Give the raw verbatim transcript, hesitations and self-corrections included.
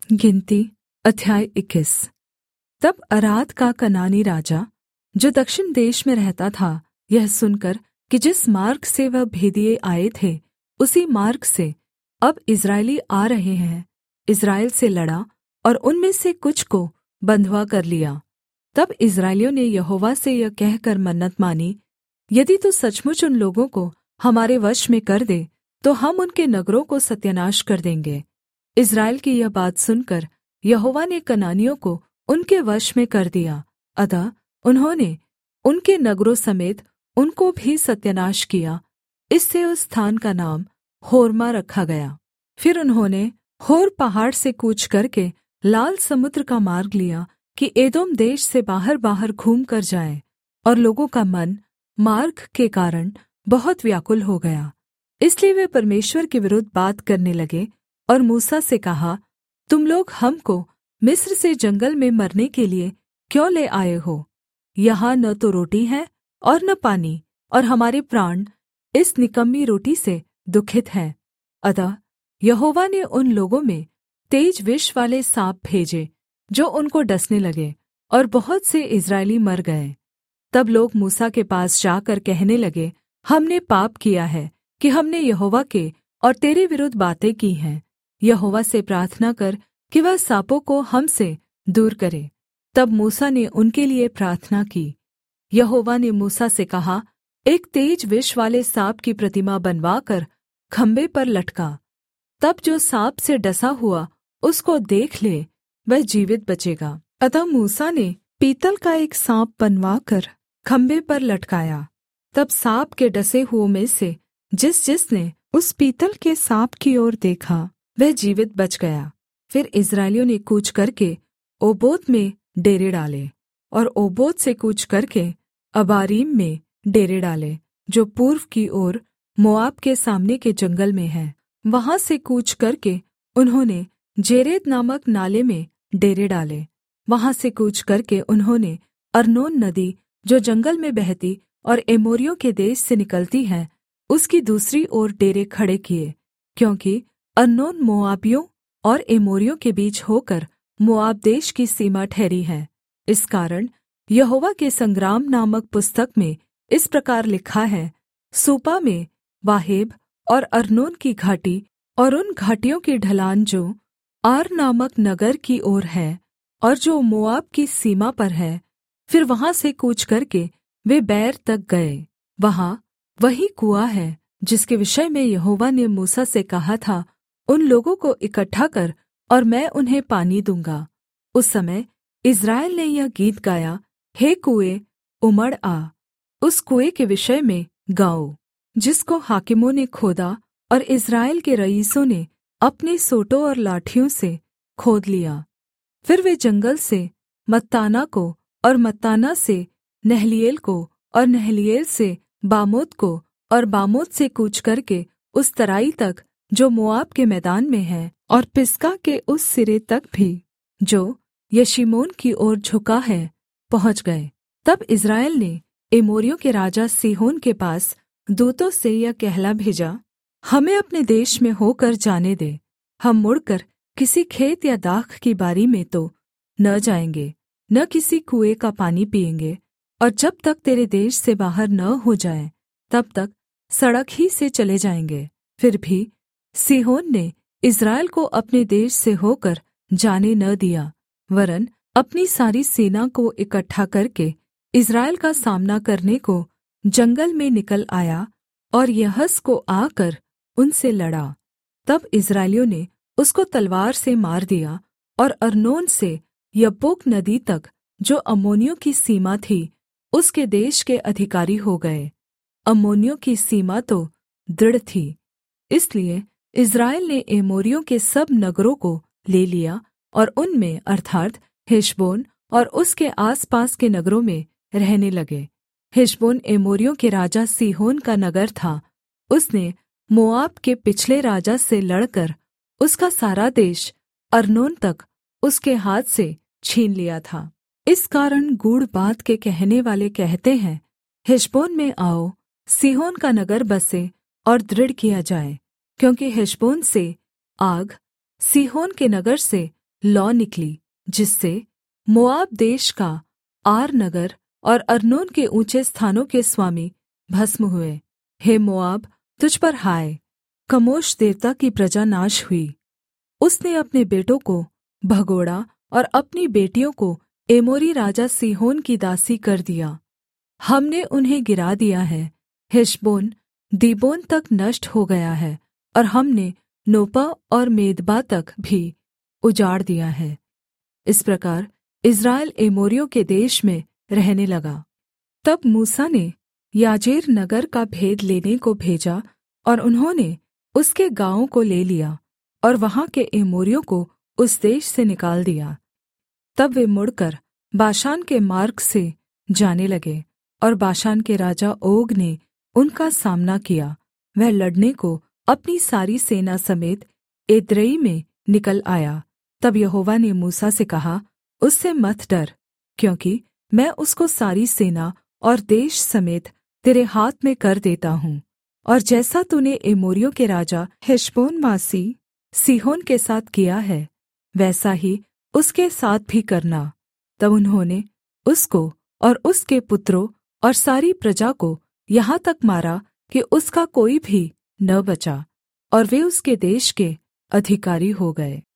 गिनती अध्याय इक्कीस। तब अराद का कनानी राजा, जो दक्षिण देश में रहता था, यह सुनकर कि जिस मार्ग से वह भेदिए आए थे उसी मार्ग से अब इस्राएली आ रहे हैं, इस्राएल से लड़ा और उनमें से कुछ को बँधुआ कर लिया। तब इस्राएलियों ने यहोवा से यह कहकर मन्नत मानी, यदि तू सचमुच उन लोगों को हमारे वश में कर दे तो हम उनके नगरों को सत्यानाश कर देंगे। इस्राएल की यह बात सुनकर यहोवा ने कनानियों को उनके वश में कर दिया, अतः उन्होंने उनके नगरों समेत उनको भी सत्यानाश किया। इससे उस स्थान का नाम होर्मा रखा गया। फिर उन्होंने होर पहाड़ से कूच करके लाल समुद्र का मार्ग लिया कि एदोम देश से बाहर बाहर घूम कर जाए, और लोगों का मन मार्ग के कारण बहुत व्याकुल हो गया। इसलिए वे परमेश्वर के विरुद्ध बात करने लगे और मूसा से कहा, तुम लोग हमको मिस्र से जंगल में मरने के लिए क्यों ले आए हो? यहाँ न तो रोटी है और न पानी, और हमारे प्राण इस निकम्मी रोटी से दुखित हैं। अतः यहोवा ने उन लोगों में तेज विष वाले साँप भेजे जो उनको डसने लगे, और बहुत से इस्राएली मर गए। तब लोग मूसा के पास जाकर कहने लगे, हमने पाप किया है कि हमने यहोवा के और तेरे विरुद्ध बातें की हैं। यहोवा से प्रार्थना कर कि वह साँपों को हमसे दूर करे। तब मूसा ने उनके लिए प्रार्थना की। यहोवा ने मूसा से कहा, एक तेज विष वाले साँप की प्रतिमा बनवाकर खम्भे पर लटका। तब जो साँप से डसा हुआ उसको देख ले, वह जीवित बचेगा। अतः मूसा ने पीतल का एक साँप बनवाकर खम्भे पर लटकाया। तब साँप के डसे हुओं में से जिस जिसने उस पीतल के साँप की ओर देखा, वह जीवित बच गया। फिर इस्राएलियों ने कूच करके ओबोत में डेरे डाले, और ओबोत से कूच करके अबारीम में डेरे डाले, जो पूर्व की ओर मोआब के सामने के जंगल में है। वहाँ से कूच करके उन्होंने जेरेद नामक नाले में डेरे डाले। वहाँ से कूच करके उन्होंने अर्नोन नदी, जो जंगल में बहती और एमोरियों के देश से निकलती है, उसकी दूसरी ओर डेरे खड़े किए, क्योंकि अर्नोन मोआबियों और एमोरियों के बीच होकर मोआब देश की सीमा ठहरी है। इस कारण यहोवा के संग्राम नामक पुस्तक में इस प्रकार लिखा है, सूपा में वाहेब और अर्नोन की घाटी और उन घाटियों की ढलान जो आर नामक नगर की ओर है और जो मोआब की सीमा पर है। फिर वहाँ से कूच करके वे बैर तक गए। वहाँ वही कुआँ है जिसके विषय में यहोवा ने मूसा से कहा था, उन लोगों को इकट्ठा कर और मैं उन्हें पानी दूँगा। उस समय इस्राएल ने यह गीत गाया, हे कुएँ उमड़ आ, उस कुएँ के विषय में गाओ, जिसको हाकिमों ने खोदा और इस्राएल के रईसों ने अपने सोटों और लाठियों से खोद लिया। फिर वे जंगल से मत्ताना को और मत्ताना से नहलीएल को और नहलीएल से बामोत को और बामोत से कूच करके उस तराई तक जो मोआब के मैदान में है, और पिसगा के उस सिरे तक भी जो यशीमोन की ओर झुका है, पहुँच गए। तब इस्राएल ने एमोरियों के राजा सीहोन के पास दूतों से यह कहला भेजा, हमें अपने देश में होकर जाने दे। हम मुड़कर किसी खेत या दाख की बारी में तो न जाएंगे, न किसी कुएँ का पानी पिएंगे, और जब तक तेरे देश से बाहर न हो जाए तब तक सड़क ही से चले जाएंगे। फिर भी सीहोन ने इस्राएल को अपने देश से होकर जाने न दिया, वरन् अपनी सारी सेना को इकट्ठा करके इस्राएल का सामना करने को जंगल में निकल आया और यहस को आकर उनसे लड़ा। तब इस्राएलियों ने उसको तलवार से मार दिया और अर्नोन से यब्बोक नदी तक, जो अम्मोनियों की सीमा थी, उसके देश के अधिकारी हो गए। अम्मोनियों की सीमा तो दृढ़ थी, इसलिए इस्राएल ने एमोरियों के सब नगरों को ले लिया और उनमें अर्थात् हेशबोन और उसके आसपास के नगरों में रहने लगे। हेशबोन एमोरियों के राजा सीहोन का नगर था। उसने मोआब के पिछले राजा से लड़कर उसका सारा देश अर्नोन तक उसके हाथ से छीन लिया था। इस कारण गूढ़ बात के कहने वाले कहते हैं, हेशबोन में आओ, सीहोन का नगर बसे और दृढ़ किया जाए, क्योंकि हेशबोन से आग सीहोन के नगर से लौ निकली, जिससे मोआब देश का आर नगर और अर्नोन के ऊँचे स्थानों के स्वामी भस्म हुए। हे मोआब, तुझ पर हाय! कमोश देवता की प्रजा नाश हुई। उसने अपने बेटों को भगोड़ा और अपनी बेटियों को एमोरी राजा सीहोन की दासी कर दिया। हमने उन्हें गिरा दिया है। हेशबोन दीबोन तक नष्ट हो गया है, और हमने नोपा और मेदबा तक भी उजाड़ दिया है। इस प्रकार इस्राएल एमोरियों के देश में रहने लगा। तब मूसा ने याजेर नगर का भेद लेने को भेजा, और उन्होंने उसके गाँवों को ले लिया और वहाँ के एमोरियों को उस देश से निकाल दिया। तब वे मुड़कर बाशान के मार्ग से जाने लगे, और बाशान के राजा ओग ने उनका सामना किया। वह लड़ने को अपनी सारी सेना समेत एद्रेई में निकल आया। तब यहोवा ने मूसा से कहा, उससे मत डर, क्योंकि मैं उसको सारी सेना और देश समेत तेरे हाथ में कर देता हूँ। और जैसा तूने एमोरियों के राजा हेशबोनवासी सीहोन के साथ किया है, वैसा ही उसके साथ भी करना। तब उन्होंने उसको और उसके पुत्रों और सारी प्रजा को यहाँ तक मारा कि उसका कोई भी न बचा, और वे उसके देश के अधिकारी हो गए।